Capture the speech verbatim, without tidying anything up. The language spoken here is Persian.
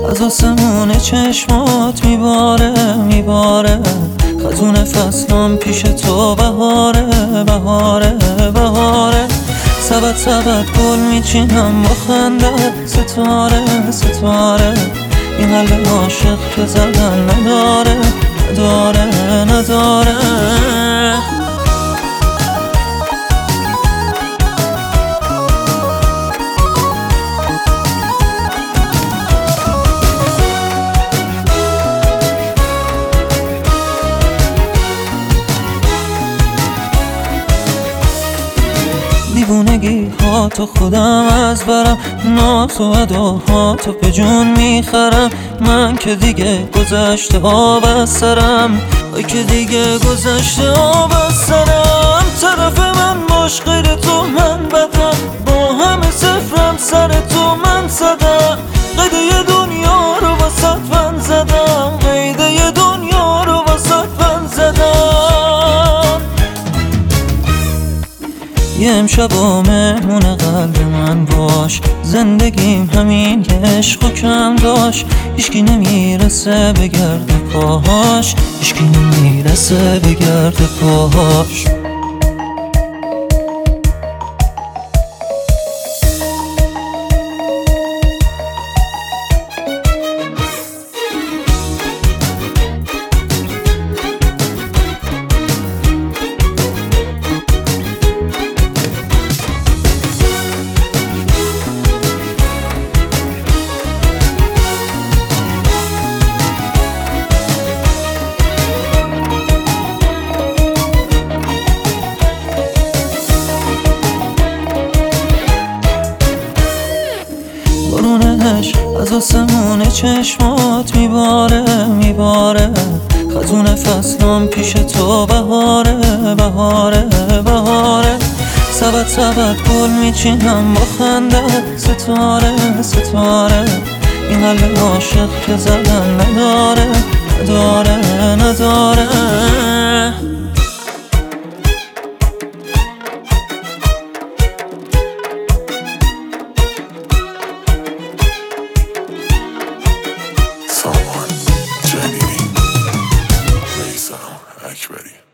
از آسمون چشمات میباره میباره، خزون فصلام پیش تو بهاره بهاره بهاره. سبت سبت گل میچینم با خنده، ستاره ستاره. این قلب عاشق که زدن نداره نداره نداره. دیوونگی ها تو خودم از برم، ناز و اداها تو به جون میخرم. من که دیگه گذشته آب از سرم، ای که دیگه گذشته آب از سرم. طرف من باش غیر تو من بدم، با همه صفرم سر تو من زدم. قیده دنیا رو واسط من زدم، قیده دنیا رو واسط من زدم. یه امشب و مهمون قلب من باش، زندگیم همین که عشق و کم داشت. هیچکی نمیرسه به گرد پاهاش، هیچکی نمیرسه به گرد پاهاش. بارونش از آسمون چشمات میباره میباره، خزون فصلام پیش تو بهاره بهاره بهاره. سبت سبت گل میچینم با خنده، ستاره ستاره. این قلب عاشق که زدن نداره نداره نداره. Someone, Jamie, Lisa, Act Ready.